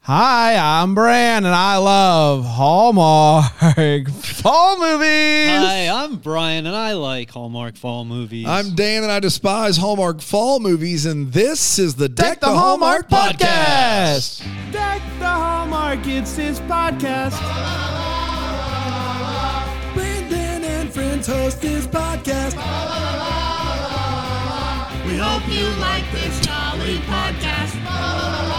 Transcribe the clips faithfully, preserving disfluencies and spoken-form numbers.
Hi, I'm Bran, and I love Hallmark fall movies. Hi, I'm Brian, and I like Hallmark fall movies. I'm Dan, and I despise Hallmark fall movies, and this is the Deck, Deck the, the Hallmark, Hallmark podcast. podcast. Deck the Hallmark, it's his podcast. Brandon and friends host this podcast. We hope you like this jolly podcast.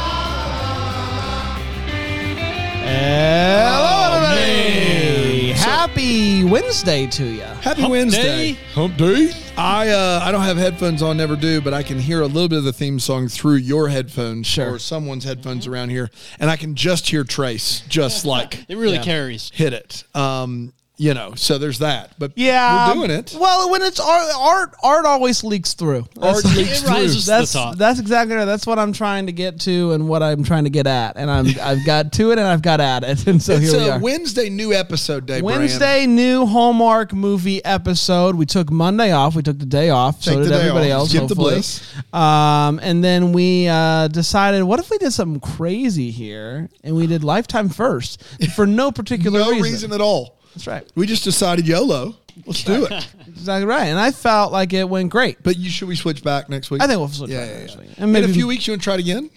Hello, everybody. Oh, Happy Wednesday to you. Happy Hump Wednesday. day. Hump day. I uh, I don't have headphones on, never do, but I can hear a little bit of the theme song through your headphones Sure. or someone's headphones around here, and I can just hear Trace, just like It really Yeah. carries. hit it. Um, you know, so there's that. But Yeah, we're doing it. Well, when it's art, art, art always leaks through. Art That's- leaks It rises to the That's top. that's exactly right. That's what I'm trying to get to, and what I'm trying to get at, and I'm I've got to it, and I've got at it, and so It's here we a are. Wednesday new episode day, Brian. Wednesday new Hallmark movie episode. We took Monday off. We took the day off. So Take did the day everybody off. else. Skip the hopefully. bliss. Um, and then we uh, decided, what if we did something crazy here, and we did Lifetime first for no particular No reason. reason at all. That's right. We just decided YOLO. Let's do it. Exactly right. And I felt like it went great. But you should we switch back next week? I think we'll switch Yeah, back yeah, next yeah. week. In And maybe a few weeks, you want to try it again?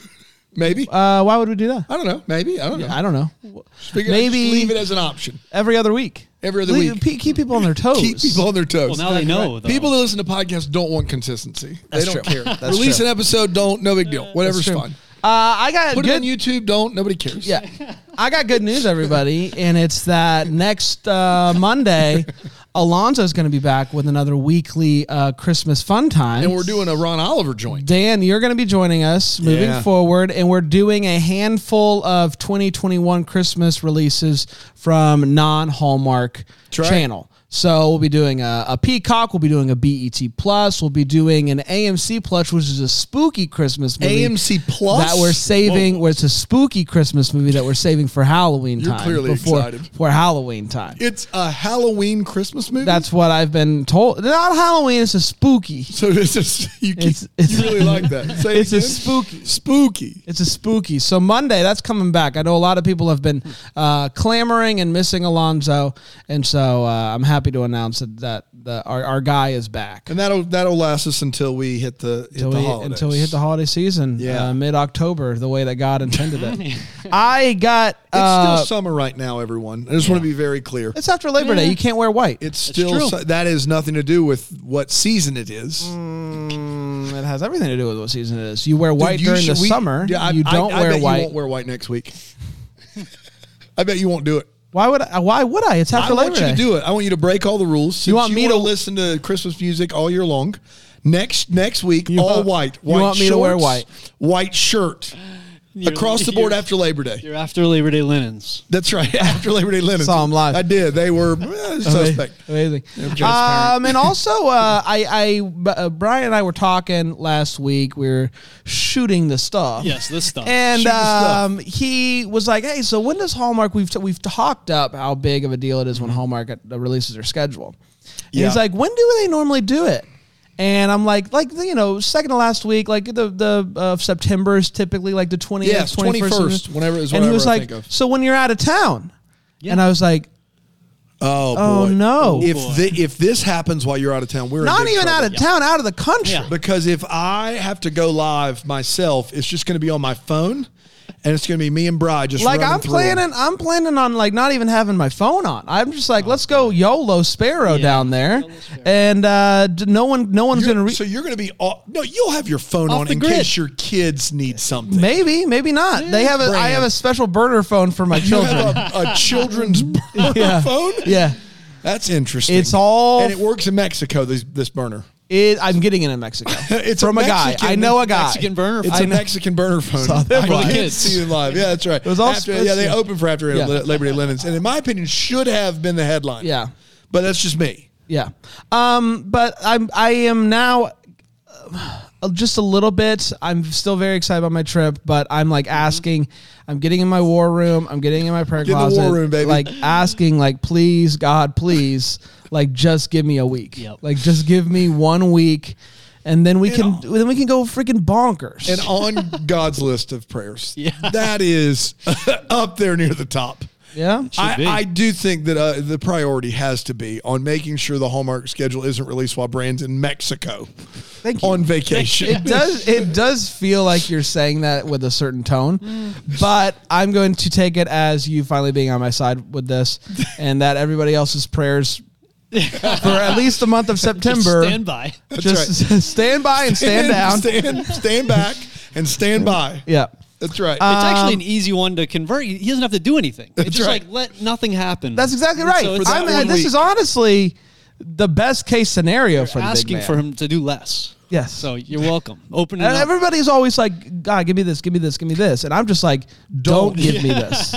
Maybe. Uh, why would we do that? I don't know. Maybe. I don't know. I don't know. Figure maybe just leave it as an option. Every other week. Every other Leave- week. pe- Keep people on their toes. Keep people on their toes. Well, now they know, though. People that listen to podcasts don't want consistency. That's they don't true. care. That's Release true. an episode, don't. No big deal. Whatever's That's true. fine. Uh, I got Put good it on YouTube, don't. Nobody cares. Yeah. I got good news, everybody, and it's that next uh, Monday, Alonzo's going to be back with another weekly uh, Christmas fun time. And we're doing a Ron Oliver joint. Dan, you're going to be joining us moving Yeah. forward, and we're doing a handful of twenty twenty-one Christmas releases from non-Hallmark right. channel. So we'll be doing a, a Peacock, we'll be doing a B E T Plus, we'll be doing an A M C Plus, which is a spooky Christmas movie. A M C Plus? That we're saving, where it's a spooky Christmas movie that we're saving for Halloween You're time. clearly before, excited. For Halloween time. It's a Halloween Christmas movie? That's what I've been told. Not Halloween, it's a spooky. So this is, you, keep, It's- it's- you really like that. Say it It's a again. spooky. Spooky. It's a spooky. So Monday, that's coming back. I know a lot of people have been uh, clamoring and missing Alonzo, and so uh, I'm happy to announce that, that the, our, our guy is back. And that'll that'll last us until we hit the hit Until the we, holidays. until we hit the holiday season, Yeah. uh, mid-October, the way that God intended it. I got... It's Uh, still summer right now, everyone. I just want to be very clear. it's after Labor Day. You can't wear white. It's still true. su- that has nothing to do with what season it is. Mm, it has everything to do with what season it is. You wear Dude, white you during should- the we- summer. Yeah, I, you don't I, I wear bet white. You won't wear white next week. I bet you won't do it. Why would I? Why would I? It's after I Labor want you Day. to do it. I want you to break all the rules. Since You want me wanna to- listen to Christmas music all year long? Next next week, You all want- white. you White want me to wear shorts, white? White shirt. You're- Across the board you're- after Labor Day. You're after Labor Day linens. That's right. After Labor Day linen. Saw 'em live. I did. They were eh, suspect. Amazing. transparent. Um, and also, uh, I, I, uh, Brian and I were talking last week. We were shooting the stuff. Yes, this stuff. And Shoot the stuff. um, he was like, "Hey, so when does Hallmark? We've t- we've talked up how big of a deal it is when Hallmark uh, releases their schedule." And Yeah. he's like, "When do they normally do it?" And I'm like, like you know, second to last week, like the the uh, September is typically like the twentieth, Yes, twenty-first, whenever is And he whatever was I like, think of. "So when you're out of town?" Yeah. And I was like, Oh, "Oh boy. no, If boy. thi- if this happens while you're out of town, we're in not big even trouble. out of town, out of the country." Yeah. Because if I have to go live myself, it's just going to be on my phone, and it's going to be me and Bri just Like running I'm through planning, them. I'm planning on like not even having my phone on. I'm just like, let's go YOLO Sparrow Yeah, down there, YOLO Sparrow. and uh, d- no one, no one's You're- gonna. Re- so you're going to be all, no. You'll have your phone Off on the in grid. case your kids need something. maybe, maybe not. They have a. I Brand. have a special burner phone for my You children. have a, a children's burner Yeah. phone. Yeah, That's interesting. it's all. and it works in Mexico. This this burner. It, I'm getting it in Mexico. It's from a, a, guy. Mexican- I know a guy. Mexican burner It's phone. a Mexican burner phone. Saw that I live. did Kids. see it live. Yeah, that's right. It was all after, yeah, they special. opened for after Yeah. Labor Day linens, and in my opinion, should have been the headline. Yeah. but that's just me. Yeah. Um, but I'm I am now uh, just a little bit. I'm still very excited about my trip, but I'm like asking, I'm getting in my war room, I'm getting in my prayer Get in the closet, war room, baby. like asking, like, please, God, please, like just give me a week. Yep. Like just give me one week. and then we And can all- then we can go freaking bonkers. And on God's list of prayers, Yeah. that is up there near the top. yeah, be. I, I do think that uh, the priority has to be on making sure the Hallmark schedule isn't released while Brand's in Mexico Thank you. on vacation. It does. It does feel like you're saying that with a certain tone, but I'm going to take it as you finally being on my side with this, and that everybody else's prayers for at least the month of September. Stand by. Just stand by and stand down. stand, stand back, and stand by. Yeah. That's right. It's actually Um, an easy one to convert. He doesn't have to do anything. It's just right. like let nothing happen. That's exactly And right. so it's I'm, that one this week. is honestly the best case scenario for the big asking man. for him to do less. Yes. So you're welcome. Open it And up. everybody's always like, God, give me this, give me this, give me this. And I'm just like, don't, Don't. give me this.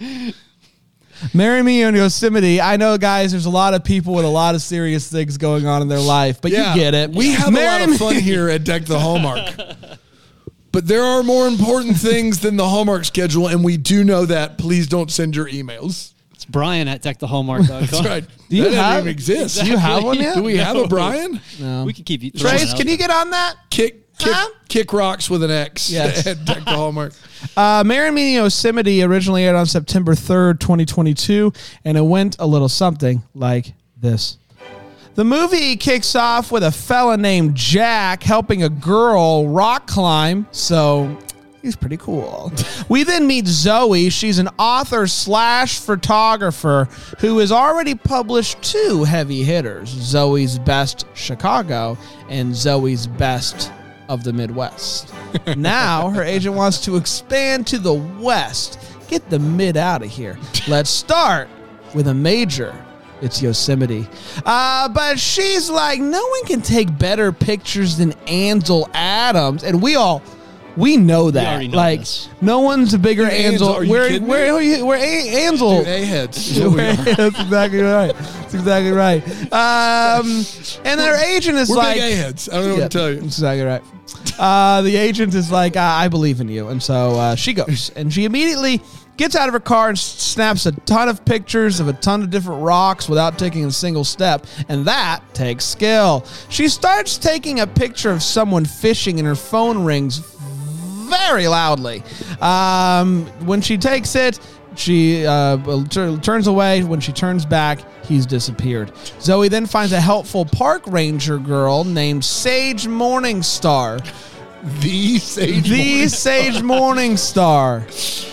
Marry me in Yosemite. I know, guys, there's a lot of people with a lot of serious things going on in their life, but Yeah, you get it. We have Marry a lot of me- fun here at Deck the Hallmark. But there are more important things than the Hallmark schedule, and we do know that. Please don't send your emails. It's Brian at deck the hallmark dot com. That's right. Do you that doesn't have- even exist. Do you have one yet? Do we have a Brian? No. We can keep you. Trace, can you get on that? Kick, kick, Huh? kick rocks with an X Yes. at Deck the Hallmark. Uh, Marry Me in Yosemite originally aired on September third, twenty twenty-two, and it went a little something like this. The movie kicks off with a fella named Jack helping a girl rock climb, so he's pretty cool. We then meet Zoe. She's an author slash photographer who has already published two heavy hitters, Zoe's Best Chicago and Zoe's Best of the Midwest. Now her agent wants to expand to the West. Get the mid out of here. Let's start with a major. It's Yosemite. Uh, but she's like, no one can take better pictures than Ansel Adams. And we all, we know that. already know like, this. no one's a bigger Dude, Ansel, Ansel. are you we're, kidding we're, me? we're, we're A- Ansel. Dude, A-heads. is what we are. That's exactly right. That's exactly right. Um, and their agent is We're like, big A-heads. I don't know yeah, what to tell you. that's exactly right. Uh, the agent is like, I, I believe in you. And so uh, she goes. And she immediately gets out of her car and s- snaps a ton of pictures of a ton of different rocks without taking a single step. And that takes skill. She starts taking a picture of someone fishing and her phone rings very loudly. Um, when she takes it, she uh, tur- turns away. When she turns back, he's disappeared. Zoe then finds a helpful park ranger girl named Sage Morningstar. The Sage The Morning. Sage Morningstar.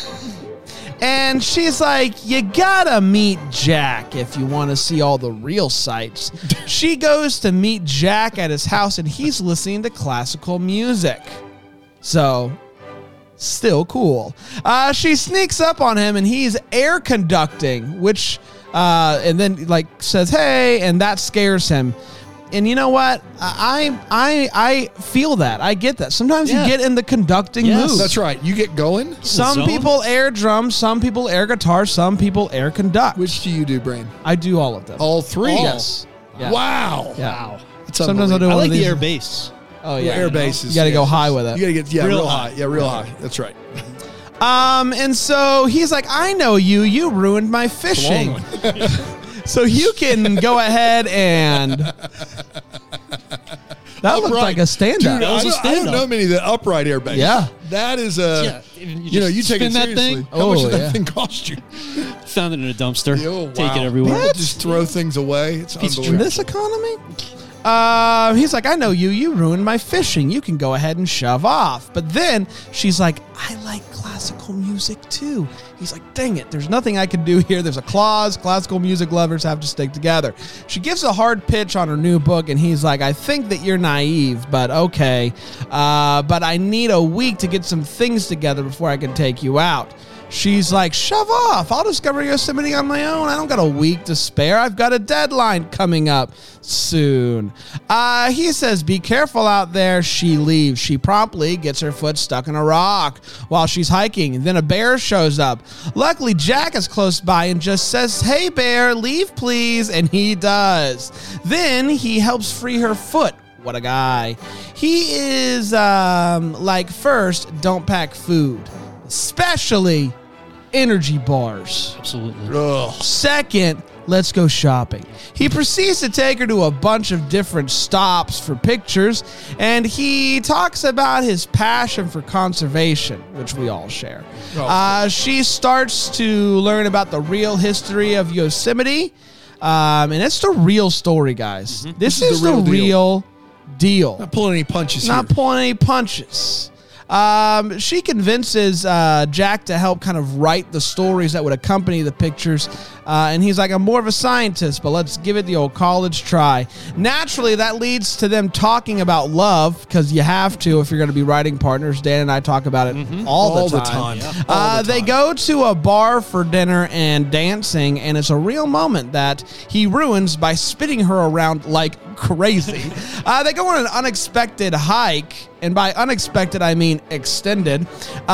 And she's like, you gotta meet Jack if you want to see all the real sights. She goes to meet Jack at his house, and he's listening to classical music. So, still cool. Uh, she sneaks up on him, and he's air conducting, which, uh, and then like says, hey, and that scares him. And you know what? I I I feel that. I get that. Sometimes Yeah. you get in the conducting Yes. mood. That's right. You get going. Some Zone. people air drums, some people air guitar, some people air conduct. Which do you do, Brain? I do all of them. All three? Yes. Yeah. Wow. Yeah. Wow. It's Sometimes I'll do I one like of the these. air bass. Oh Yeah, yeah. air bases. You got to go yes. high with it. You got to get yeah, real, Real high. high. Yeah, real high. That's right. Um, and so he's like, I know you. You ruined my fishing. So you can go ahead and. That looks Upright. like a stand-up. Dude, I, was a don't, I don't stand-up. know many that upright air bass. Yeah. That is a. Yeah, you You know, just you take it spin that seriously. thing. How much Oh, did that yeah. thing cost you? Found it in a dumpster. Oh, Take wow. it everywhere. People just throw things away. It's Piece of In unbelievable. this economy? Uh, he's like, I know you. You ruined my fishing. You can go ahead and shove off. But then she's like, I like classical music too. He's like, dang it. There's nothing I can do here. There's a clause. Classical music lovers have to stick together. She gives a hard pitch on her new book, and he's like, I think that you're naive, but okay. Uh, but I need a week to get some things together before I can take you out. She's like, shove off. I'll discover Yosemite on my own. I don't got a week to spare. I've got a deadline coming up soon. Uh, he says, be careful out there. She leaves. She promptly gets her foot stuck in a rock while she's hiking. Then a bear shows up. Luckily, Jack is close by and just says, hey, bear, leave, please. And he does. Then he helps free her foot. What a guy. He is um, like, first, don't pack food. Especially energy bars. Absolutely. Ugh. Second, let's go shopping. He proceeds to take her to a bunch of different stops for pictures, and he talks about his passion for conservation, which we all share. Oh. Uh, she starts to learn about the real history of Yosemite, um, and it's the real story, guys. Mm-hmm. This, This is, is the the real real deal. deal. Not pulling any punches Not here. pulling any punches. Um, she convinces uh, Jack to help kind of write the stories that would accompany the pictures. Uh, and he's like, I'm more of a scientist, but let's give it the old college try. Naturally, that leads to them talking about love, because you have to if you're going to be writing partners. Dan and I talk about it Mm-hmm. all, All the the time. time. Yeah. Uh, All the they time. go to a bar for dinner and dancing, and it's a real moment that he ruins by spitting her around like crazy. uh, they go on an unexpected hike, and by unexpected I mean extended,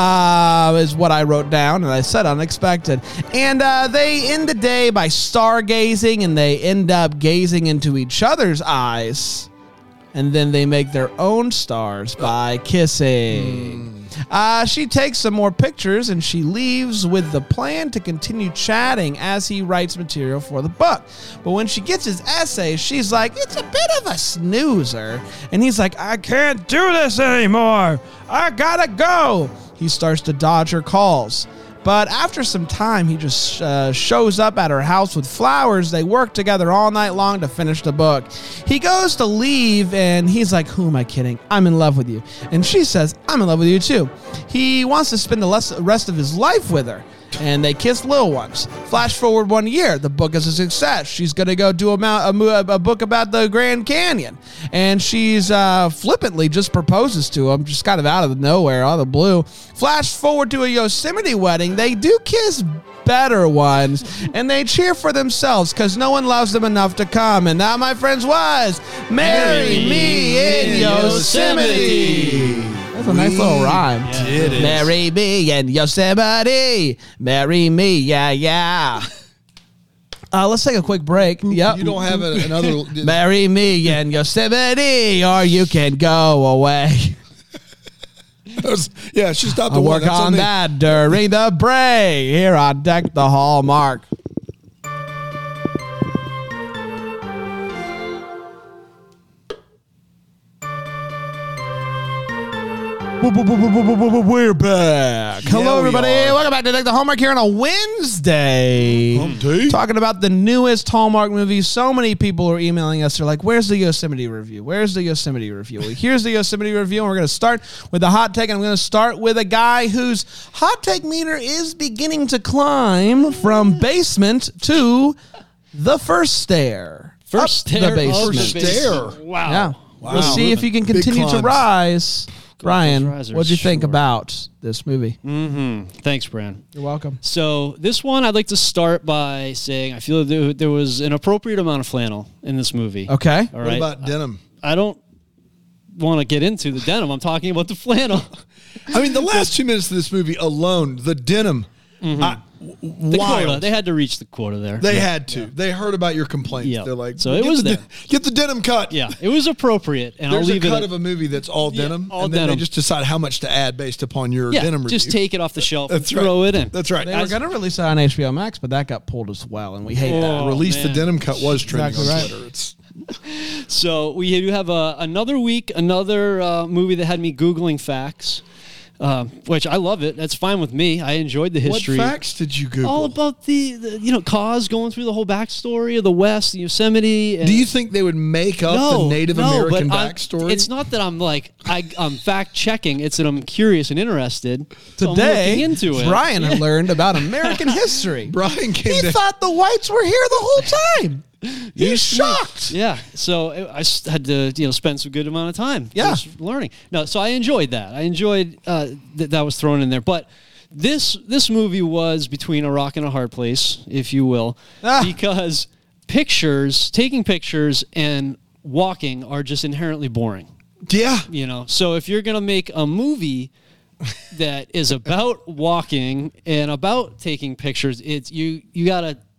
uh, is what I wrote down, and I said unexpected. And uh, they end the day by stargazing, and they end up gazing into each other's eyes, and then they make their own stars by kissing. Uh, she takes some more pictures, and she leaves with the plan to continue chatting as he writes material for the book. But when she gets his essay, she's like, it's a bit of a snoozer. And he's like, I can't do this anymore. I gotta go. He starts to dodge her calls. But after some time, he just uh, shows up at her house with flowers. They work together all night long to finish the book. He goes to leave, and he's like, who am I kidding? I'm in love with you. And she says, I'm in love with you too. He wants to spend the less- rest of his life with her. And they kiss little ones. Flash forward one year, the book is a success. She's going to go do a, mount, a, mo- a book about the Grand Canyon. And she's uh, flippantly just proposes to him, just kind of out of nowhere, out of the blue. Flash forward to a Yosemite wedding. They do kiss better ones, and they cheer for themselves because no one loves them enough to come. And that, my friends, was Marry Me in Yosemite. That's a nice little rhyme. Yeah. It is. Marry me in Yosemite. Marry me, yeah, yeah. Uh, let's take a quick break. Yep. You don't have a, another. Marry me in Yosemite, or you can go away. Yeah, she stopped the I'll one. work That's on me. that during the break here on Deck the Hallmark. We're back. Hello, Yeah, we everybody. are. Welcome back to Deck the Hallmark here on a Wednesday. Hump day. Talking about the newest Hallmark movies. So many people are emailing us. They're like, where's the Yosemite review? Where's the Yosemite review? Well, here's the Yosemite review, and we're going to start with the hot take. And I'm going to start with a guy whose hot take meter is beginning to climb from basement to the first stair. First Up stair the of basement. the Stair. basement. Wow. Yeah. Wow. We'll see if you can Big continue to climbs. rise. Brian, risers, what'd you think sure. about this movie? Mm-hmm. Thanks, Bran. You're welcome. So this one, I'd like to start by saying I feel there, there was an appropriate amount of flannel in this movie. Okay. All What right. about denim? I don't want to get into the denim. I'm talking about the flannel. I mean, the last two minutes of this movie alone, the denim, I, The wild. quota. They had to reach the quota there. They Yeah. had to. They heard about your complaints. Yeah. They're like, So it get was the, there. Get the denim cut. Yeah, it was appropriate, and There's I'll leave a cut it. of a movie that's all Yeah, denim, all and then denim. they just decide how much to add based upon your yeah, denim review. just take it off the shelf That's and throw right. it in. That's right. They were As- going to release it on H B O Max, but that got pulled as well, and we hate Oh, that. Release the man. denim cut was trending Exactly on right. Twitter. It's So we do have a, another week, another uh, movie that had me Googling facts, uh, which I love it. That's fine with me. I enjoyed the history. What facts did you Google? All about the, the, you know, Cause going through the whole backstory of the West, the Yosemite. And Do you think they would make up no, the Native no, American but I'm- backstory? It's not that I'm like I, I'm fact checking. It's that I'm curious and interested. So I'm Today, looking into it. Brian Yeah. learned about American history. Brian came He to. thought the whites were here the whole time. He's shocked. Yeah, so I s- had to you know spend some good amount of time Yeah. just learning. No, so I enjoyed that. I enjoyed uh, that that was thrown in there. But this this movie was between a rock and a hard place, if you will, Ah. because pictures, taking pictures, and walking are just inherently boring. Yeah. You know, so if you're gonna make a movie that is about walking and about taking pictures, it's you you gotta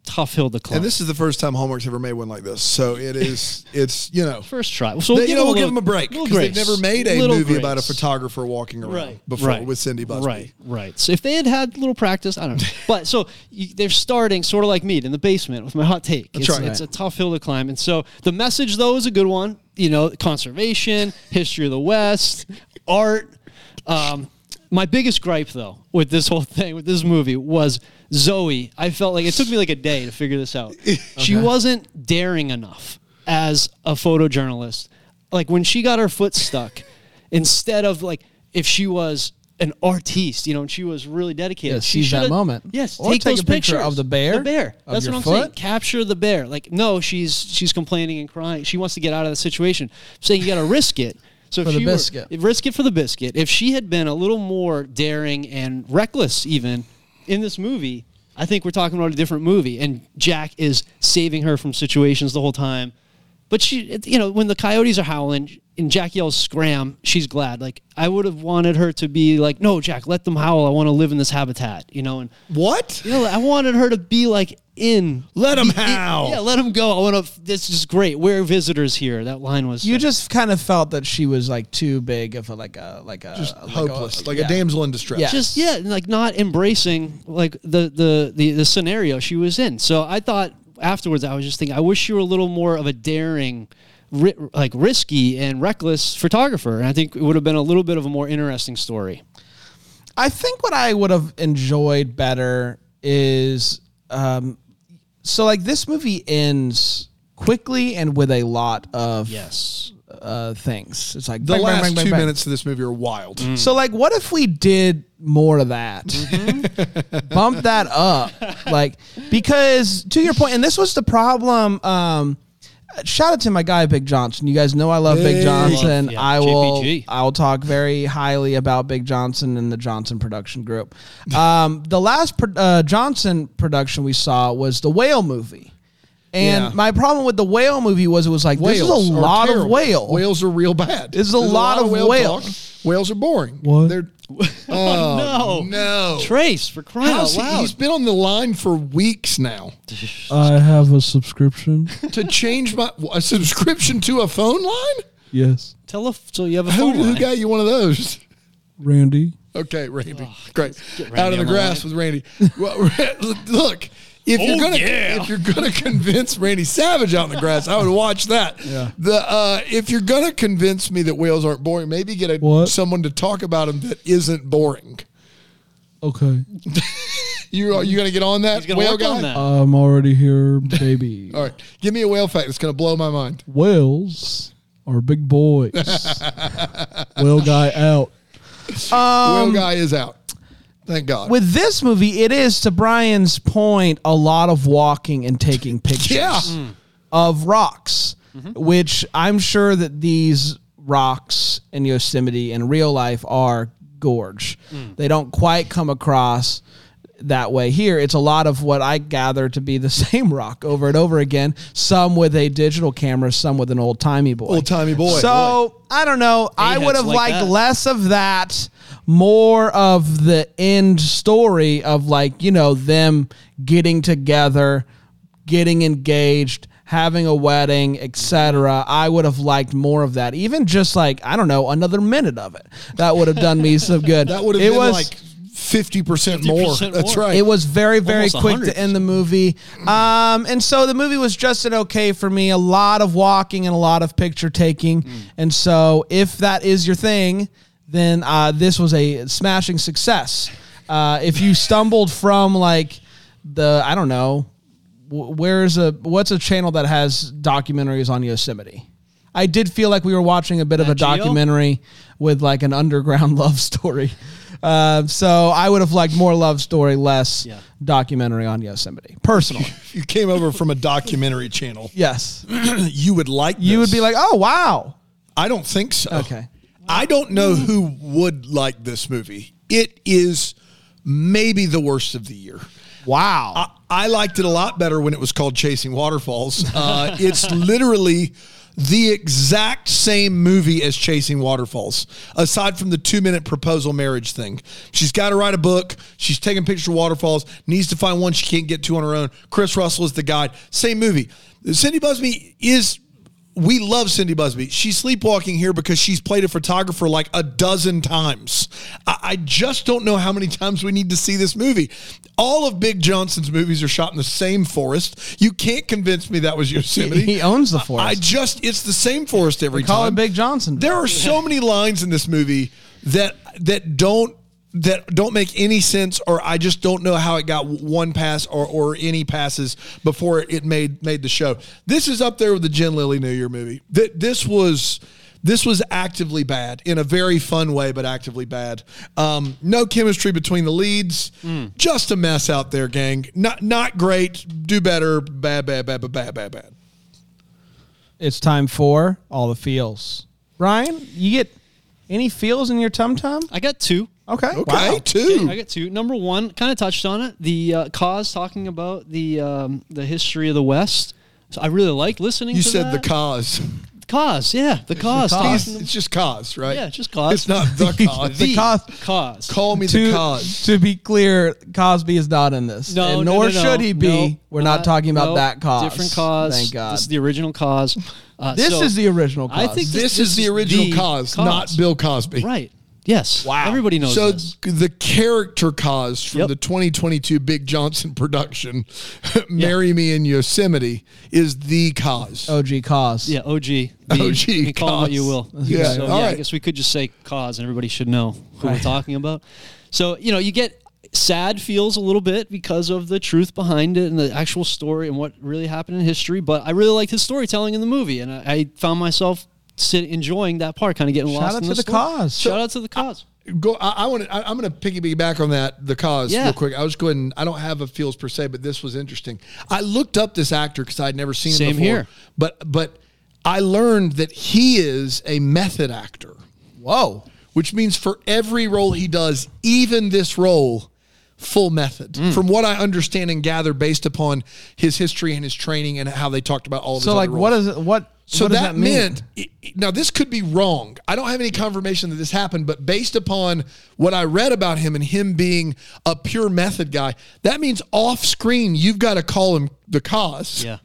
tough hill to climb. And this is the first time Hallmark's ever made one like this. So it is, it's, you know. First try. So we'll They, give you know, them a we'll give little- them a break little because they've grace. never made a Little movie about a grace. photographer walking around Right. before right. with Cindy Busby. Right, right. So if they had had a little practice, I don't know. But so you, they're starting sort of like me in the basement with my hot take. That's it's, right. it's a tough hill to climb. And so the message, though, is a good one. You know, conservation, history of the West, art. Um, my biggest gripe, though, with this whole thing, with this movie, was Zoe. I felt like it took me like a day to figure this out. She wasn't daring enough as a photojournalist. Like when she got her foot stuck, instead of like if she was an artiste, you know, and she was really dedicated. Yeah, she seize that should've- moment. Yes, Or take take those a picture pictures of the bear, The bear. of That's your what I'm saying. foot. Capture the bear. Like no, she's she's complaining and crying. She wants to get out of the situation. I'm saying you got to risk it. So For if the she were- biscuit. if risk it for the biscuit. If she had been a little more daring and reckless, even in this movie, I think we're talking about a different movie. And Jack is saving her from situations the whole time. But she, you know, when the coyotes are howling and Jack yells "scram," she's glad. Like I would have wanted her to be like, "No, Jack, let them howl. I want to live in this habitat." You know, and What? you know, I wanted her to be like in. Let 'em in- howl. Yeah, let them go. I want to. This is great. We're visitors here. That line was. You uh, just kind of felt that she was like too big of a like a like a Just like hopeless. like yeah. a damsel in distress. Yeah. just yeah, and, like not embracing like the, the the the scenario she was in. So I thought afterwards, I was just thinking, I wish you were a little more of a daring, ri- like risky and reckless photographer, and I think it would have been a little bit of a more interesting story. I think what I would have enjoyed better is um so like this movie ends quickly and with a lot of Yes. uh things. It's like The bang, bang, last bang, bang, two bang. minutes of this movie are wild. So like what if we did more of that? Bump that up. Like because to your point, and this was the problem, um shout out to my guy Big Johnson. You guys know I love Big Hey. Johnson. Love, yeah, I will J P G. I will talk very highly about Big Johnson and the Johnson production group. Um, the last pro- uh, Johnson production we saw was the Whale movie. And Yeah. my problem with the Whale movie was it was like this is a Whales are lot of terrible. whale. Whales are real bad. This is a There's lot of whale whale. talk. Whales are boring. What? They're, no, no. Trace for crying How's out he, loud. he's been on the line for weeks now I have a subscription. to change my a subscription to a phone line. Yes. Tell us so you have a Who, phone who line. got you one of those? Randy. Okay, Randy. Great. get Randy Out in the on the grass with Randy. Well, look, if you're Oh, gonna yeah. if you're gonna convince Randy Savage out in the grass, I would watch that. Yeah. The uh, if you're gonna convince me that whales aren't boring, maybe get a, What? someone to talk about them that isn't boring. Okay. You are you gonna get on that He's gonna whale work guy? on that. I'm already here, baby. All right, give me a whale fact that's gonna blow my mind. Whales are big boys. Whale guy out. whale guy is out. Thank God. With this movie, it is, to Brian's point, a lot of walking and taking pictures yeah. of rocks, which I'm sure that these rocks in Yosemite in real life are gorge. They don't quite come across that way here. It's a lot of what I gather to be the same rock over and over again, some with a digital camera, some with an old-timey boy. Old-timey boy. So, I don't know. I would have like liked that. less of that, more of the end story of like, you know, them getting together, getting engaged, having a wedding, et cetera. I would have liked more of that. Even just like, I don't know, another minute of it. That would have done me some good. That would have it been was, like fifty percent more. fifty percent That's more. right. It was very, very Almost quick one to hundred end the movie. Um, and so the movie was just an okay for me. A lot of walking and a lot of picture taking. And so if that is your thing, then uh, this was a smashing success. Uh, if you stumbled from like the, I don't know, wh- where's a, what's a channel that has documentaries on Yosemite? I did feel like we were watching a bit of a Nat Geo? documentary with like an underground love story. Uh, so I would have liked more love story, less Yeah. documentary on Yosemite. Personally, if you came over from a documentary channel, yes. you would like You would this. be like, oh, wow. I don't think so. Okay. I don't know who would like this movie. It is maybe the worst of the year. Wow. I, I liked it a lot better when it was called Chasing Waterfalls. Uh, it's literally the exact same movie as Chasing Waterfalls, aside from the two-minute proposal marriage thing. She's got to write a book. She's taking pictures of waterfalls, needs to find one she can't get to on her own. Chris Russell is the guide. Same movie. Cindy Busby is... We love Cindy Busby. She's sleepwalking here because she's played a photographer like a dozen times. I, I just don't know how many times we need to see this movie. All of Big Johnson's movies are shot in the same forest. You can't convince me that was Yosemite. He, he owns the forest. I just, it's the same forest every we call time. it Big Johnson. There are so many lines in this movie that that don't that don't make any sense, or I just don't know how it got one pass or, or any passes before it made made the show. This is up there with the Jen Lilly New Year movie. That this was this was actively bad in a very fun way, but actively bad. Um, no chemistry between the leads. Mm. Just a mess out there, gang. Not not great. Do better. Bad, bad, bad, bad, bad, bad, bad. It's time for all the feels. Ryan, you get any feels in your tum tum? I got two. Okay. Okay, Wow. two. Okay, I got two. Number one, kind of touched on it. The uh, cause talking about the um, the history of the West. So I really like listening. You to said that. the cause. Cause, yeah, the cause. cause. talking- It's just cause, right? Yeah, just cause. It's not the cause. The cause. Cause. Call me To, the cause. to be clear, Cosby is not in this. No, and no, nor no, no. should he be. No, We're not talking about no, that cause. Different cause. Thank God. This is the original cause. Uh, This so is the original cause. I think This, is the original cause, not Bill Cosby. Right. Yes. Wow. Everybody knows So this. the character cause from Yep. the twenty twenty-two Big Johnson production, Marry Me in Yosemite, is the cause. O G cause. Yeah, O G. The, O G You can call him what cause. you will. Yeah, So, all yeah, I right. guess we could just say cause and everybody should know who Right. we're talking about. So, you know, you get sad feels a little bit because of the truth behind it and the actual story and what really happened in history. But I really liked his storytelling in the movie. And I, I found myself sit, enjoying that part, kind of getting Shout lost out in to the the story. cause. Shout out to the cause. Go. I, I want to. I'm going to piggyback on that. The cause, Yeah. real quick. I was going. I don't have a feels per se, but this was interesting. I looked up this actor because I'd never seen him Same before. here. But but I learned that he is a method actor, Whoa. which means for every role he does, even this role, full method. Mm. From what I understand and gather, based upon his history and his training and how they talked about all of his So other like, roles. what is it? What? So what does that, that mean? meant, it- it- now this could be wrong. I don't have any confirmation that this happened, but based upon what I read about him and him being a pure method guy, that means off screen, you've got to call him the cause. Yeah.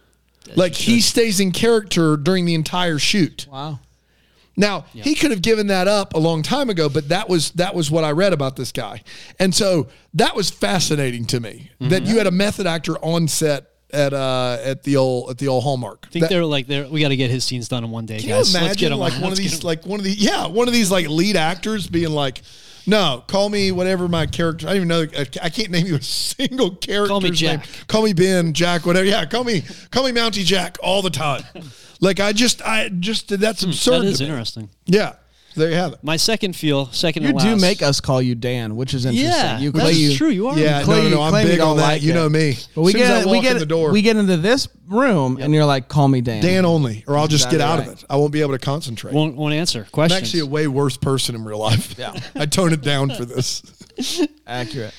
Like he stays in character during the entire shoot. Wow. Now, he could have given that up a long time ago, but that was that was what I read about this guy. And so that was fascinating to me that you had a method actor on set at uh at the old at the old Hallmark. I think That- they're like, they're, we got to get his scenes done in one day, Can guys. you Let's get imagine him like on. one of Let's get these, him- like one of these, yeah, one of these like lead actors being like, no, call me whatever my character. I don't even know. I I can't name you a single character's Call me name. Jack. Call me Ben, Jack, whatever. Yeah, call me, call me Mountie Jack all the time. Like I just, I just that's absurd. that is to me. interesting. Yeah, there you have it. My second feel, second You and do last. make us call you Dan, which is interesting. Yeah, you that's claim you, true. You are. Yeah, claim no, no, you- no. I'm claim you big don't on that. like you it. know me. But we As soon as get I we walk get in the door. we get into this room, and you're like, call me Dan. Dan only, or I'll just get Exactly out right. of it. I won't be able to concentrate. Won't, won't answer I'm questions. actually a way worse person in real life. Yeah. I tone it down for this. Accurate.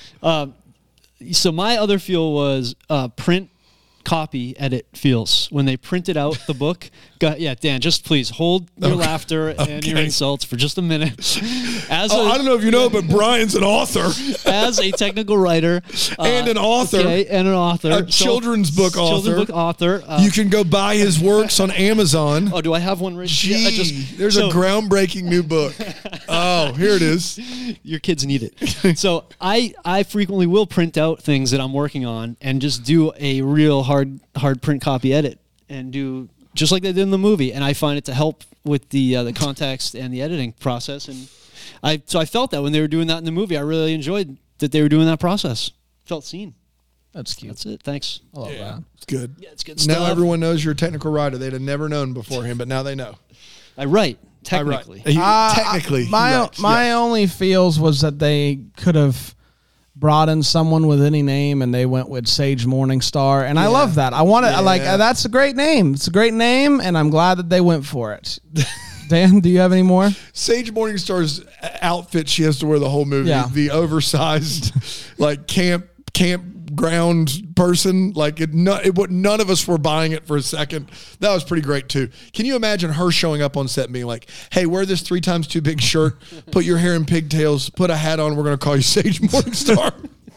So my other feel was uh, print copy edit feels when they printed out the book. Go, yeah, Dan, just please hold your laughter and your Okay. insults for just a minute. As Oh, a, I don't know if you know, but Brian's an author. as a technical writer uh, And an author. okay, and an author, A children's book children's author. book author. Uh, You can go buy his works on Amazon. oh, do I have one written? Gee, I just- there's so- a groundbreaking new book. Oh, here it is. Your kids need it. So I I frequently will print out things that I'm working on and just do a real hard hard print copy edit and do just like they did in the movie. And I find it to help with the uh, the context and the editing process. And I so I felt that when they were doing that in the movie, I really enjoyed that they were doing that process. Felt seen. That's cute. That's it. Thanks. I love that. It's good. Yeah, it's good Now stuff. everyone knows you're a technical writer. They'd have never known beforehand, but now they know. I write I write. technically. He- Uh, technically, he my writes, my yes. only feels was that they could have brought in someone with any name, and they went with Sage Morningstar, and I love that. I want to Yeah. like uh, that's a great name. It's a great name, and I'm glad that they went for it. Dan, do you have any more? Sage Morningstar's outfit she has to wear the whole movie. Yeah. The oversized, like camp camp ground person. Like it, no, it, what none of us were buying it for a second. That was pretty great too. Can you imagine her showing up on set and being like, "Hey, wear this three times too big shirt, put your hair in pigtails, put a hat on. We're going to call you Sage Morningstar."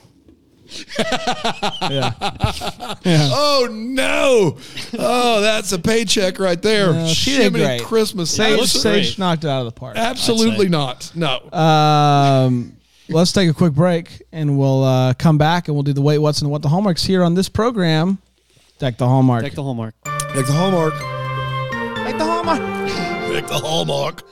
yeah. yeah. Oh no! Oh, that's a paycheck right there. No, she did Jiminy great. Christmas. Sage, looks Sage great. knocked it out of the park. Absolutely not. No. Um, let's take a quick break, and we'll uh, come back, and we'll do the Wait, What's, and What the Hallmarks here on this program. Deck the Hallmark. Deck the Hallmark. Like the Hallmark. Deck the Hallmark. Like the Hallmark.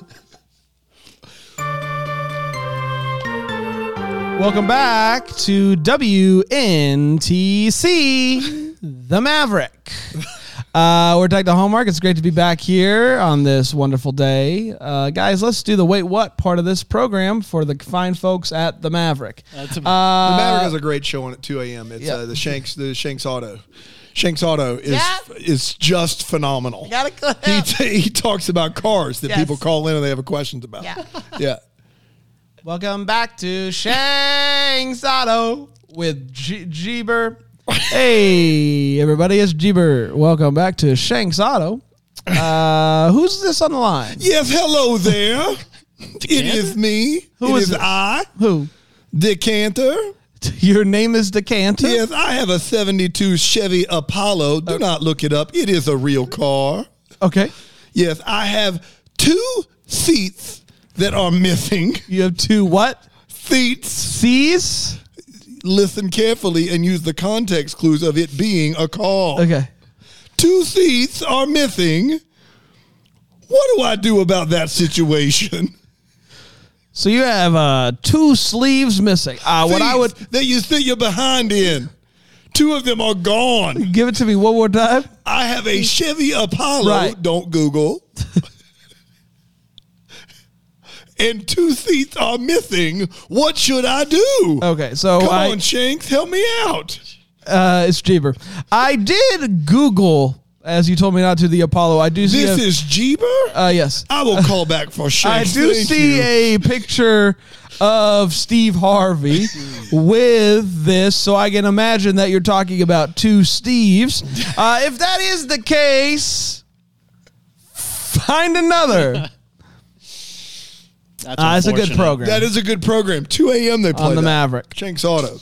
Welcome back to W N T C, The Maverick. Uh, we're Deck the Hallmark. It's great to be back here on this wonderful day. Uh, guys, let's do the Wait What part of this program for the fine folks at The Maverick. That's a- Uh, The Maverick has a great show on at two a.m. It's yeah. uh, the Shanks the Shanks Auto. Shanks Auto is Yeah. is just phenomenal. Got a clip. He t- he talks about cars that Yes. people call in and they have questions about. Yeah. Yeah. Welcome back to Shanks Auto with G- Jeeber. Hey, everybody, it's Jeeber. Welcome back to Shanks Auto. Uh, who's this on the line? Yes, hello there. It is me. Who it is is it? I, Who? Decanter. Your name is Decanter? Yes, I have a seventy-two Chevy Apollo. Do not look it up. It is a real car. Okay. Yes, I have two seats that are missing. You have two what? Seats. C's? Listen carefully and use the context clues of it being a car. Okay. Two seats are missing. What do I do about that situation? So you have uh, two sleeves missing. Uh, what I would... Seats that you sit your behind in. Two of them are gone. Give it to me one more time. I have a Chevy Apollo. Right. Don't Google. And two seats are missing. What should I do? Okay, so Come I... on, Shanks, help me out. Uh, it's Jeeber. I did Google, as you told me not to, the Apollo. I do see... This a- is Jeeber? Uh, yes. I will call back for I Shanks. do Thank see you. a picture of Steve Harvey with this, so I can imagine that you're talking about two Steves. Uh, if that is the case, find another. That's Uh, it's a good unfortunate. program. That is a good program. two a.m. they play on the that. Maverick. Shanks Auto.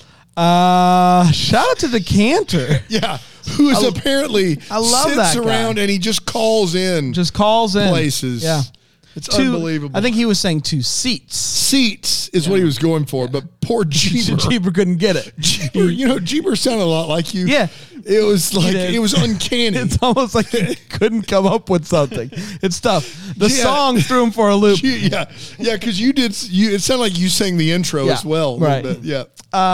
Uh, shout out to Decanter. Yeah, who is apparently I love sits that guy. around and he just calls in Just calls in places. Yeah, It's two, unbelievable. I think he was saying two seats. seats is what he was going for, but poor Jeeber. Jeeber couldn't get it. Jeeber, you know, Jeeber sounded a lot like you. Yeah. It was like, did. it was uncanny. It's almost like he couldn't come up with something. It's tough. The Yeah. song threw him for a loop. You- yeah, yeah, because you did. You it sounded like you sang the intro Yeah, as well. a little right. bit, Yeah.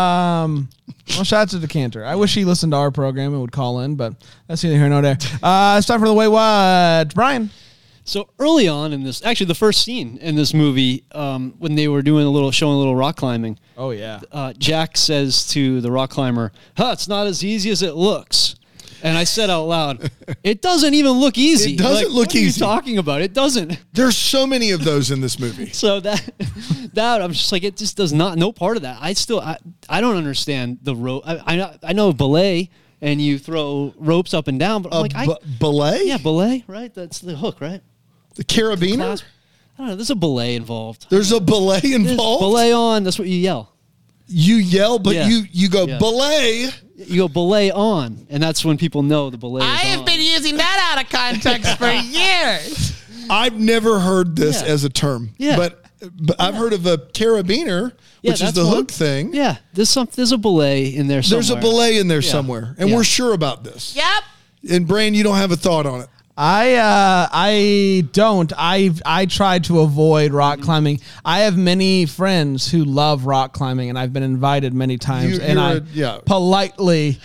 Um, well, shout out to Decanter. I wish he listened to our program and would call in, but that's neither here nor there. Uh, it's time for the Wait What, Brian. So early on in this, actually the first scene in this movie, um, when they were doing a little, showing a little rock climbing, Oh yeah. uh, Jack says to the rock climber, "Huh, it's not as easy as it looks." And I said out loud, "It doesn't even look easy. It doesn't Like, look what are easy. you talking about? It doesn't." There's so many of those in this movie. So that that I'm just like, it just does not. No part of that. I still I, I don't understand the rope. I, I know- I know belay and you throw ropes up and down, but I'm A like, I, b- belay? yeah, belay, right? That's the hook, right? The carabiner? Clasp- I don't know. There's a belay involved. There's a belay There's involved? belay on. That's what you yell. You yell, but Yeah. you, you go, Yeah. belay. You go belay on, and that's when people know the belay. I is have on. been using that out of context for years. I've never heard this Yeah. as a term. Yeah. But, but I've heard of a carabiner, Yeah, which is that's the one. hook thing. Yeah, there's some. There's a belay in there somewhere. There's a belay in there Yeah. somewhere. And Yeah. we're sure about this. Yep. And Brian, you don't have a thought on it. I uh, I don't. I I tried to avoid rock climbing. I have many friends who love rock climbing, and I've been invited many times. You- and you're I a- yeah. politely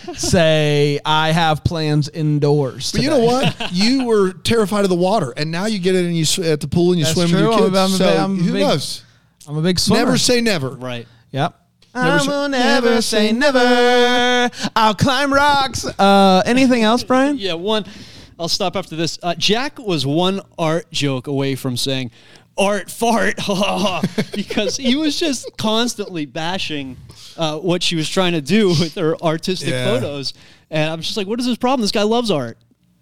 say I have plans indoors. But you today. know what? You were terrified of the water, and now you get in and you sw- at the pool and you That's swim true. with your I'm kids. a- I'm a so big- I'm a who big- knows? I'm a big swimmer. Never say never. right. Yep. Never I say- will never say never. I'll climb rocks. Uh, anything else, Brian? Yeah, one. I'll stop after this. Uh, Jack was one art joke away from saying "art fart," because he was just constantly bashing uh, what she was trying to do with her artistic Yeah. photos. And I'm just like, what is his problem? This guy loves art.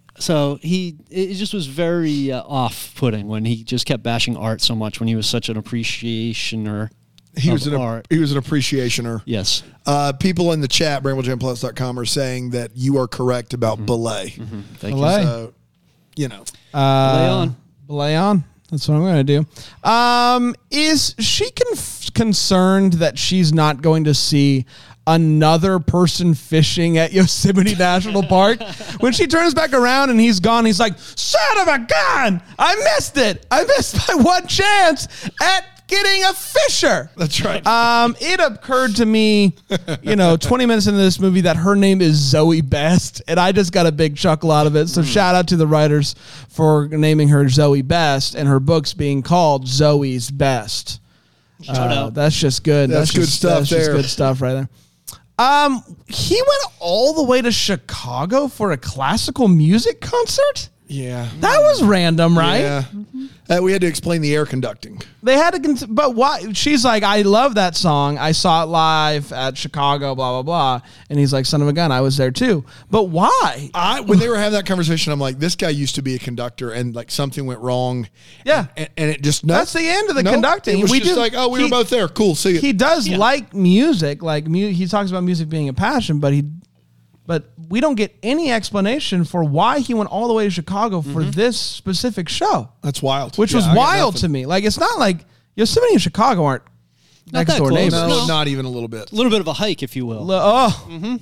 So he, it just was very uh, off-putting when he just kept bashing art so much when he was such an appreciationer He of was an art. he was an appreciationer. Yes. Uh, people in the chat, bramble jam plus dot com, are saying that you are correct about Mm-hmm. belay. Thank Belay. you. So, you know, Uh, Lay on. Lay on. That's what I'm going to do. Um, is she conf- concerned that she's not going to see another person fishing at Yosemite National Park? When she turns back around and he's gone, he's like, son of a gun! I missed it! I missed my one chance at getting a fisher. that's right. Um, it occurred to me, you know, twenty minutes into this movie that her name is Zoe Best, and I just got a big chuckle out of it. So shout out to the writers for naming her Zoe Best and her books being called Zoe's Best. Shout Uh, out. that's just good. That's good just, stuff that's just there. good stuff right there. Um, he went all the way to Chicago for a classical music concert? yeah. That was random, right? Yeah. Uh, we had to explain the air conducting. They had to, cons- but why? She's like, I love that song. I saw it live at Chicago, blah, blah, blah. And he's like, son of a gun, I was there too. But why? I when they were having that conversation, I'm like, this guy used to be a conductor, and like something went wrong. Yeah. and, and it just no. That's the end of the Nope. conducting. It was We just do- like, oh, we he- were both there. Cool, see you. He does like music. Like mu- he talks about music being a passion, but he, but we don't get any explanation for why he went all the way to Chicago for this specific show, That's wild. which Yeah, was I got wild nothing. to me. Like, it's not like Yosemite and Chicago aren't Not next that door close. neighbors. No, No. not even a little bit. A little bit of a hike, if you will. Oh,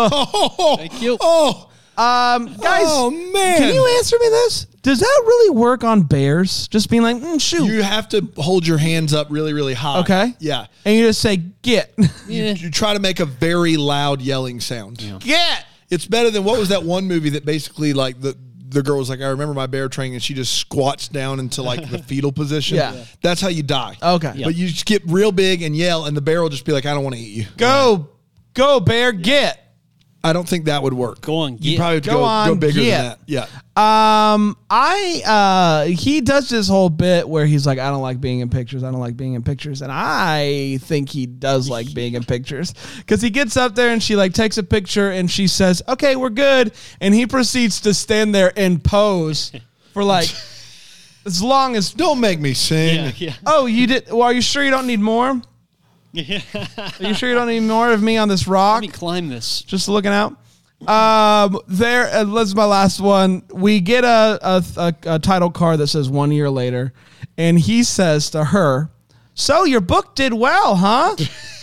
Oh, Thank you. Oh, um, guys, oh man! can you answer me this? Does that really work on bears? Just being like, mm, shoot, You have to hold your hands up really, really high. okay, Yeah. and you just say, get, Yeah. You try to make a very loud yelling sound. get. It's better than what was that one movie that basically like the the girl was like, I remember my bear training, and she just squats down into like the fetal position. Yeah. Yeah. That's how you die. Okay. Yeah. But you just get real big and yell, and the bear will just be like, I don't want to eat you. Go, go, bear, get. I don't think that would work. Go on, You get. probably have to Go go, on, go bigger get. than that. Yeah. Um, I uh, he does this whole bit where he's like, I don't like being in pictures. I don't like being in pictures, and I think he does like being in pictures because he gets up there and she like takes a picture and she says, "Okay, we're good," and he proceeds to stand there and pose for like as long as. Don't make me sing. Yeah, yeah. Oh, you did? Well, are you sure you don't need more? Yeah. Are you sure you don't need more of me on this rock? Let me climb this. Just looking out. Um, there. Uh, this is my last one. We get a, a a a title card that says one year later, and he says to her, "So your book did well, huh?"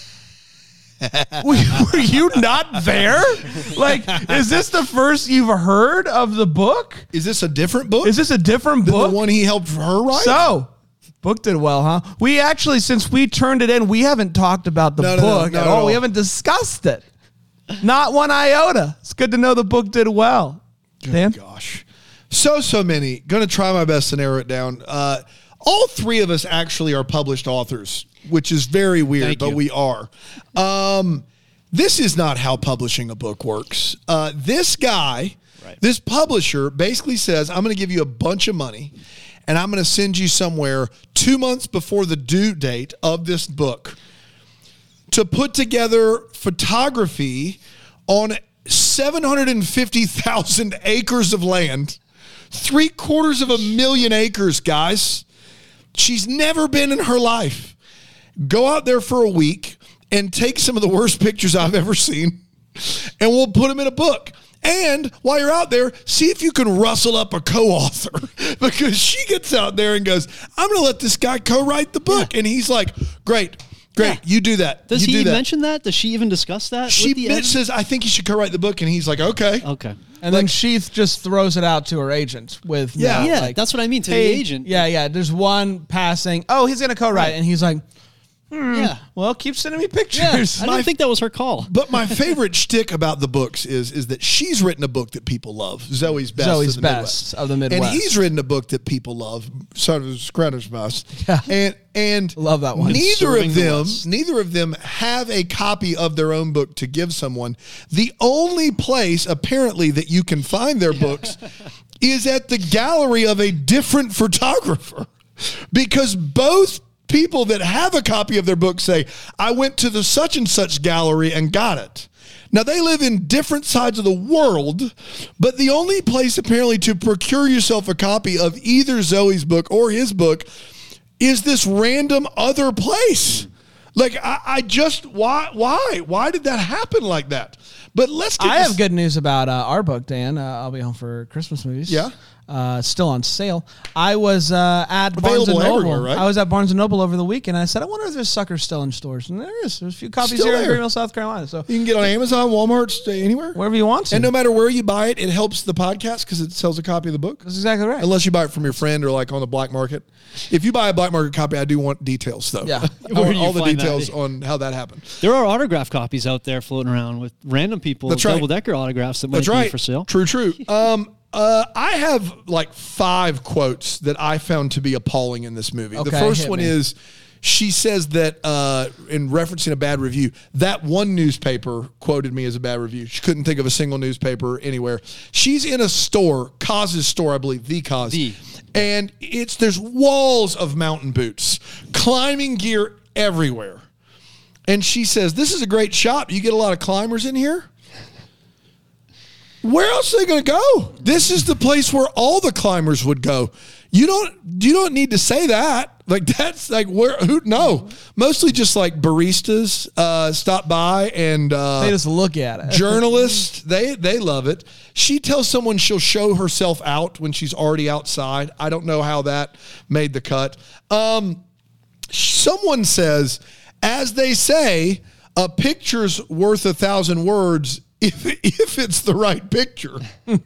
were, were you not there? Like, is this the first you've heard of the book? Is this a different book? Is this a different than book? the one he helped her write? So, book did well, huh? We actually, since we turned it in, we haven't talked about the No, no, no, book not at at all. We all. haven't discussed it. Not one iota. It's good to know the book did well. Dan? Gosh. So, so many. Going to try my best to narrow it down. Uh, all three of us actually are published authors, which is very weird, Thank but you. we are. Um, this is not how publishing a book works. Uh, this guy, Right. this publisher basically says, I'm going to give you a bunch of money and I'm going to send you somewhere two months before the due date of this book to put together photography on seven hundred fifty thousand acres of land, three quarters of a million acres, guys. She's never been in her life. Go out there for a week and take some of the worst pictures I've ever seen, and we'll put them in a book. And while you're out there, see if you can rustle up a co-author, because she gets out there and goes, I'm going to let this guy co-write the book. And he's like, great, great. Yeah. You do that. Does you he do that. mention that? Does she even discuss that? She with the bitch ed- says, I think you should co-write the book. And he's like, okay. Okay. And then Sheath just throws it out to her agent with Yeah. no, Yeah, like, that's what I mean, to hey, the agent. Yeah, yeah. There's one passing. Oh, he's gonna co-write, Right. and he's like, Yeah. well, keep sending me Yeah. pictures. I don't think that was her call. But my favorite shtick about the books is is that she's written a book that people love, Zoe's Best. Zoe's of the Best Midwest. of the Midwest. And he's written a book that people love, sort of Scrutter's Mouse. Yeah. And and Love that one. Neither Serving of the them, West. neither of them have a copy of their own book to give someone. The only place apparently that you can find their books is at the gallery of a different photographer, because both people that have a copy of their book say, I went to the such and such gallery and got it. Now, they live in different sides of the world, but the only place apparently to procure yourself a copy of either Zoe's book or his book is this random other place. Like, I, I just, why, why, why did that happen like that? But let's get I this. have good news about uh, our book, Dan. Uh, I'll be home for Christmas movies. Yeah. Uh, still on sale. I was uh, at Barnes Available and Noble. everywhere, right? I was at Barnes and Noble over the weekend. And I said, I wonder if there's suckers still in stores. And there is. There's a few copies Still here in there. Greenville, South Carolina. So You can get on Amazon, Walmart, stay anywhere. wherever you want to. And no matter where you buy it, it helps the podcast because it sells a copy of the book. That's exactly right. Unless you buy it from your friend or like on the black market. If you buy a black market copy, I do want details though. Yeah. I Where want do you all the find that? details on how that happened. There are autograph copies out there floating around with random people, That's right. double-decker autographs that might That's be right. for sale. True, true. Um, uh, I have like five quotes that I found to be appalling in this movie. Okay, the first hit one me. is she says that uh, in referencing a bad review, that one newspaper quoted me as a bad review. She couldn't think of a single newspaper anywhere. She's in a store, Coz's store, I believe, the Coz. The. And it's there's walls of mountain boots, climbing gear everywhere. And she says, this is a great shop. You get a lot of climbers in here. Where else are they going to go? This is the place where all the climbers would go. You don't you don't need to say that. Like that's like where who no. Mostly just like baristas uh, stop by and uh, they just look at it. journalists, they they love it. She tells someone she'll show herself out when she's already outside. I don't know how that made the cut. Um, someone says, as they say, a picture's worth a thousand words if if it's the right picture.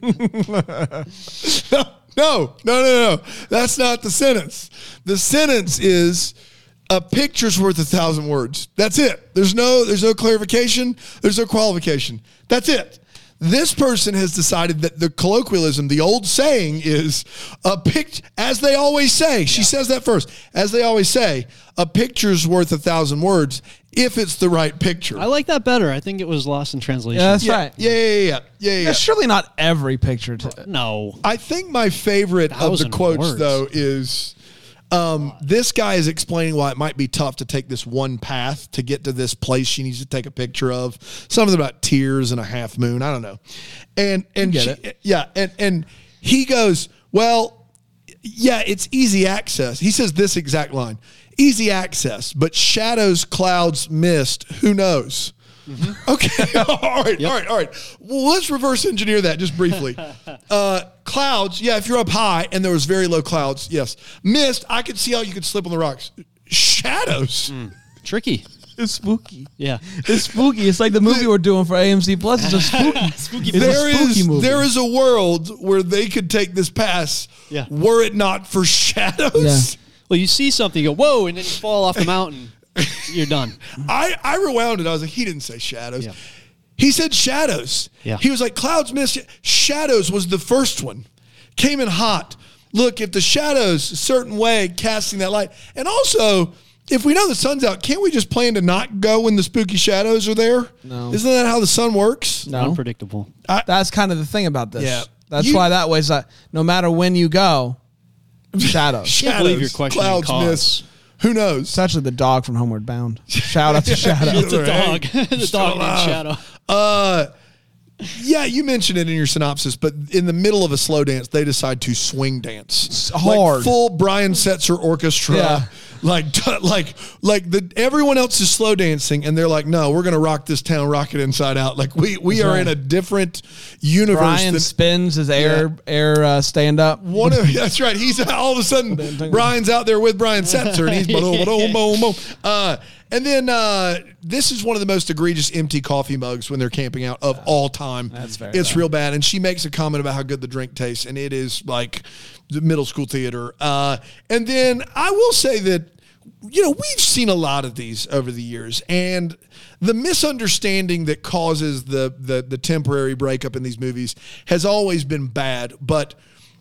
no, no, no, no, no. That's not the sentence. The sentence is a picture's worth a thousand words. That's it. There's no there's no clarification. There's no qualification. That's it. This person has decided that the colloquialism, the old saying is a pict, as they always say, she says that first, as they always say, a picture's worth a thousand words if it's the right picture. I like that better. I think it was lost in translation. Yeah, that's yeah, right. yeah, yeah, yeah, yeah, yeah, yeah. It's surely not every picture. To, No. I think my favorite of the Thousand quotes, words. though, is um, this guy is explaining why it might be tough to take this one path to get to this place she needs to take a picture of. Something about tears and a half moon. I don't know. And and get she- it. yeah, and and he goes, well, yeah, it's easy access. He says this exact line: easy access, but shadows, clouds, mist. Who knows? Mm-hmm. Okay. all right. All right. All right. Well, let's reverse engineer that just briefly. Uh, clouds. Yeah. If you're up high and there was very low clouds. Yes. Mist. I could see how you could slip on the rocks. Shadows. Mm. Tricky. it's spooky. Yeah. It's spooky. It's like the movie we're doing for A M C Plus. It's a spooky. spooky it's There a spooky is movie. there is a world where they could take this pass. Yeah. Were it not for shadows. Yeah. Well, you see something, you go, whoa, and then you fall off the mountain. You're done. I, I rewound it. I was like, he didn't say shadows. Yeah. He said shadows. Yeah. He was like, clouds, mist. Shadows was the first one. Came in hot. Look, if the shadows a certain way casting that light. And also, if we know the sun's out, can't we just plan to not go when the spooky shadows are there? No. Isn't that how the sun works? No. Unpredictable. That's kind of the thing about this. Yeah. That's You- why that way is that no matter when you go, shadows. Shadows, believe you're questioning clouds, cause. mist. Who knows? It's actually the dog from Homeward Bound. Shout out to Shadows. It's a Right. dog. the dog named Shadow. Uh, yeah, you mentioned it in your synopsis, but in the middle of a slow dance, they decide to swing dance hard. like full Brian Setzer orchestra. Yeah. Like, like, like the everyone else is slow dancing, and they're like, "No, we're gonna rock this town, rock it inside out." Like we we That's are right. in a different universe. Brian than, spins his air air uh, stand up. one of that's right. He's all of a sudden Brian's out there with Brian Setzer, and he's boom, boom, boom, boom. Uh, and then uh, this is one of the most egregious empty coffee mugs when they're camping out of all time. That's very It's bad. real bad. And she makes a comment about how good the drink tastes, and it is like the middle school theater. Uh, and then I will say that, you know, we've seen a lot of these over the years, and the misunderstanding that causes the the, the temporary breakup in these movies has always been bad. But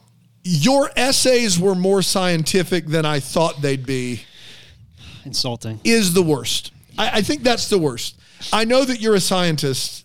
your essays were more scientific than I thought they'd be Insulting. is the worst. I, I think that's the worst. I know that you're a scientist,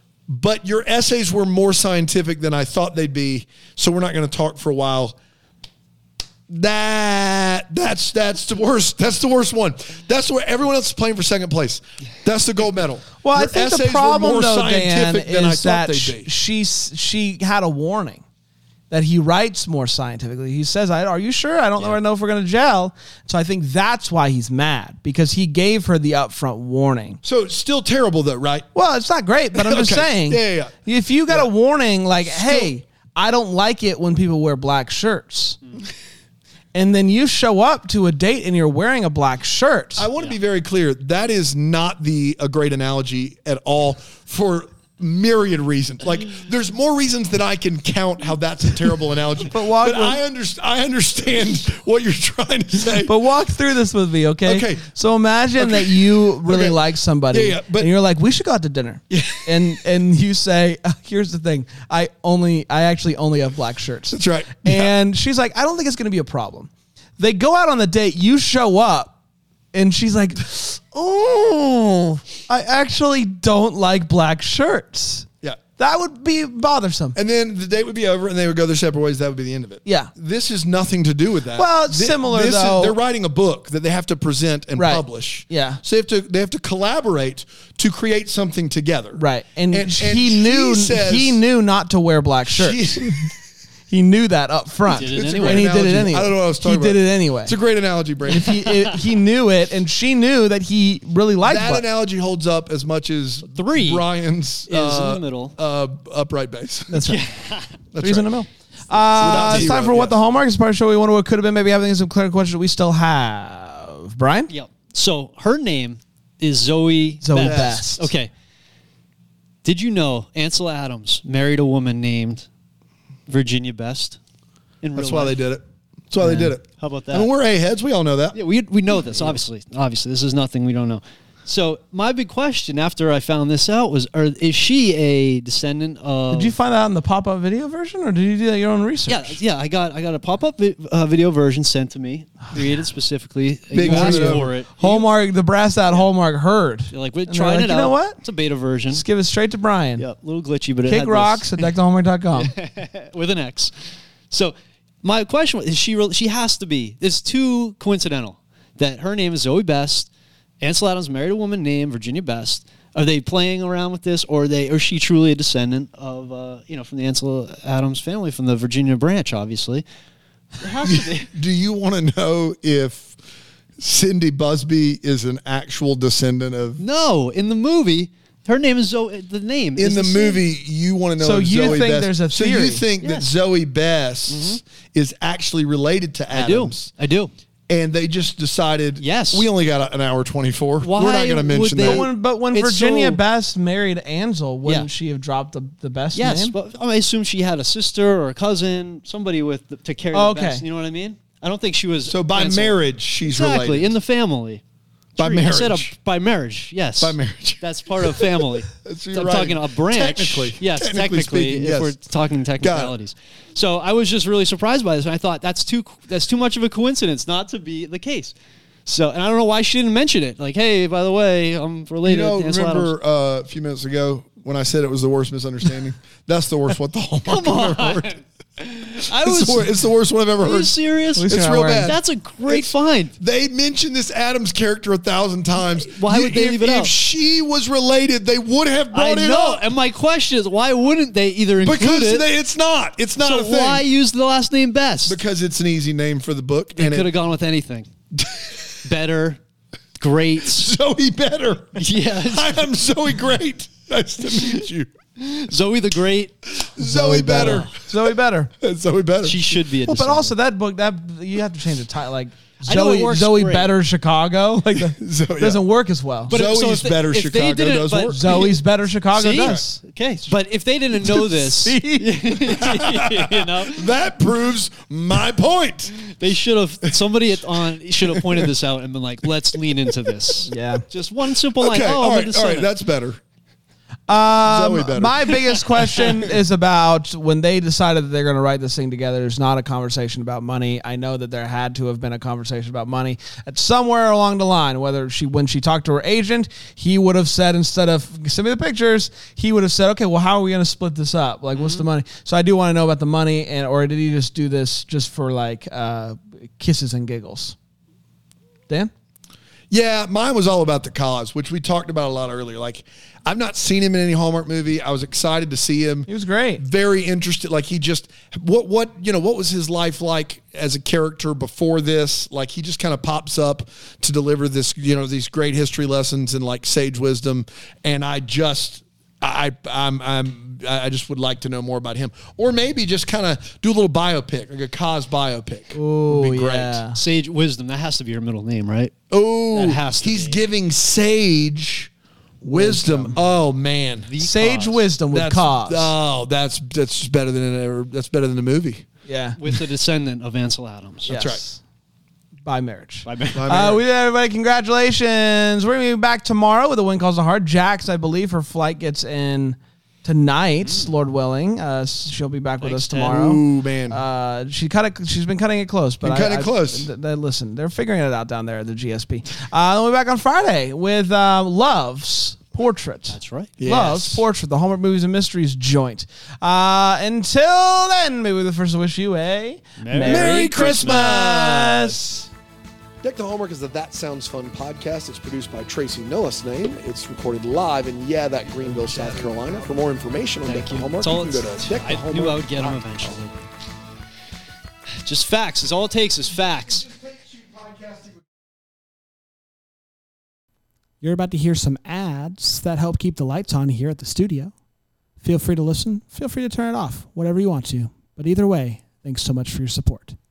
but your essays were more scientific than I thought they'd be, so we're not going to talk for a while. That that's that's the worst. That's the worst one. That's where everyone else is playing for second place. That's the gold medal. Well, Your I think the essays were problem more though, Dan, scientific than I is thought that they'd sh- be. she she had a warning that he writes more scientifically. He says, I, "Are you sure? I don't know. I know if we're going to gel." So I think that's why he's mad, because he gave her the upfront warning. So it's still terrible though, right? Well, it's not great, but I'm just Okay. saying, Yeah, yeah, yeah. if you got a warning like, "Hey, I don't like it when people wear black shirts," and then you show up to a date and you're wearing a black shirt, I want to be very clear. That is not the a great analogy at all for myriad reasons. Like, there's more reasons than I can count how that's a terrible analogy. But walk but with- I understand. I understand what you're trying to say. But walk through this with me, okay? Okay. So imagine Okay. that you really Okay. like somebody, Yeah, yeah, but- and you're like, "We should go out to dinner," and and you say, uh, "Here's the thing, I only, I actually only have black shirts." That's right. Yeah. And she's like, "I don't think it's going to be a problem." They go out on the date. You show up, and she's like, "Oh, I actually don't like black shirts." Yeah. That would be bothersome. And then the date would be over, and they would go their separate ways. That would be the end of it. Yeah. This has nothing to do with that. Well, it's similar, this though. Is, they're writing a book that they have to present and Right. publish. Yeah. So they have to they have to collaborate to create something together. Right, and, And- he and she knew says- he knew not to wear black shirts. She- He knew that up front, He did it It's a anyway. great and he did it analogy. anyway. I don't know what I was talking He did about. it anyway. It's a great analogy, Brandon. he it, he knew it, and she knew that he really liked That black. analogy holds up as much as Three Brian's is uh, in the middle. uh, upright bass. That's right. That's Three's in right. the middle. Uh, it's zero, time for what yes. the Hallmark is part of the show. We wonder what could have been. Maybe having some clear questions we still have. Brian, Yep. So her name is Zoe. Zoe Best. Best. Okay. Did you know Ansel Adams married a woman named Virginia Best? In That's real why life? they did it. That's why they did it. How about that? I mean, we're A-heads. We all know that. Yeah, we we know this. Obviously, obviously, this is nothing we don't know. So my big question after I found this out was: are, is she a descendant of? did you find that on the pop-up video version, or did you do that your own research? Yeah, yeah. I got I got a pop up vi- uh, video version sent to me, created specifically. Big You asked video. for it. Hallmark, the brass that Hallmark heard. You're like, we're And they're trying like, it you out. know what? It's a beta version. Just give it straight to Brian. Yeah, a little glitchy, but it Kick had rocks at deck to hallmark dot com. this with an X. So my question was: is she really? She has to be. It's too coincidental that her name is Zoe Best. Ansel Adams married a woman named Virginia Best. Are they playing around with this, or are they? Or is she truly a descendant of, uh, you know, from the Ansel Adams family, from the Virginia branch? Obviously, it has to be. Do you want to know if Cindy Busby is an actual descendant of? No, in the movie, her name is Zoe. The name In is the same. movie, you want to know So if you Zoe think Best, there's a So theory? you think that Yes. Zoe Best is actually related to I do. Adams? I do. And they just decided, Yes. we only got an hour twenty-four. Why We're not going to would mention they- that. But when, but when It's Virginia so- Best married Ansel, wouldn't Yeah. she have dropped the, the Best Yes, name? but I assume she had a sister or a cousin, somebody with the, to carry Oh, the okay. best. You know what I mean? I don't think she was. So by Ansel. marriage, she's exactly related. in the family. By True, I said a, marriage. by marriage, yes. By marriage. That's part of family. That's- I'm you're right. talking a branch. Technically. Yes, Technically technically, speaking, if yes. we're talking technicalities. So I was just really surprised by this, and I thought that's too that's too much of a coincidence not to be the case. So, and I don't know why she didn't mention it. Like, hey, by the way, I'm You related know, to Ansel Adams. remember uh, a few minutes ago when I said it was the worst misunderstanding? That's the worst what the Hallmark I've ever heard. I It's was. the, wor- it's the worst one I've ever Are you heard. serious? least It's you're not real wearing- bad. That's a great It's- find. They mentioned this Adams character a thousand times. Why would they if, leave it if out? she was related, they would have I brought it know, up. and my question is, why wouldn't they either include Because it? they, it's not. It's not so a thing. why use the last name Best? Because it's an easy name for the book. They and could have it, gone with anything. Better, great. Zoe Better. Yes. I am Zoe Great. Nice to meet you. Zoe the Great. Zoe Better. Zoe Better. Zoe Better. She should be a Well, but descendant. also that book that you have to change the title, like I know it Zoe works Zoe great. Better Chicago, like that Zoe- doesn't yeah. work as well. But if- so Zoe's if they- Better if they Chicago didn't- does but- work. Zoe's Better Chicago See? does. Okay, but if they didn't know this, See? you know, That proves my point. they should have. Somebody at, on should have pointed this out and been like, "Let's lean into this." Yeah. Just one simple line. Okay, Oh, all I'm a right, all right, descendant. that's better. Um, Zoe better. my biggest question is about when they decided that they're going to write this thing together. There's not a conversation about money. I know that there had to have been a conversation about money at somewhere along the line. Whether she, when she talked to her agent, he would have said, instead of send me the pictures, he would have said, okay, well, how are we going to split this up? Like, mm-hmm. what's the money? So I do want to know about the money, and or did he just do this just for like uh, kisses and giggles? Dan? Yeah, mine was all about the cause, which we talked about a lot earlier. Like, I've not seen him in any Hallmark movie. I was excited to see him. He was great. Very interested. Like, he just, what, what, you know, what was his life like as a character before this? Like, he just kind of pops up to deliver this, you know, these great history lessons and like sage wisdom. And I just, I, I'm, I'm, I just would like to know more about him, or maybe just kind of do a little biopic, like a cause biopic. Oh, would be great. yeah. Sage Wisdom. That has to be your middle name, right? Oh, That has to he's be. giving Sage wisdom. wisdom. Oh man, The Sage cause. Wisdom with that's, cause. Oh, that's that's better than ever. That's better than the movie. yeah. With the descendant of Ansel Adams. Yes. right. By marriage. By marriage. Uh, we did, everybody. Congratulations. We're going to be back tomorrow with A Wind Calls the Heart. Jax, I believe her flight gets in tonight, mm. Lord willing. Uh, she'll be back with Thanks, us Ted. tomorrow. Ooh, man. Uh, she cut it, she's been cutting it close. But Been cutting I, it close. I, they, listen, they're figuring it out down there at the G S P. Uh, then we'll be back on Friday with uh, Love's Portrait. That's right. Yes. Love's Portrait, the Hallmark Movies and Mysteries joint. Uh, until then, maybe we're the first to wish you a Merry Merry Christmas. Christmas. Deck the Hallmark is the That Sounds Fun podcast. It's produced by Tracy Noah's name. It's recorded live in, yeah, that Greenville, South Carolina. For more information on Deck Thank the you. Hallmark, That's all you can go it's- to deck the I hallmark knew I would get them eventually. Just facts. That's all it takes is facts. You're about to hear some ads that help keep the lights on here at the studio. Feel free to listen. Feel free to turn it off, whatever you want to. But either way, thanks so much for your support.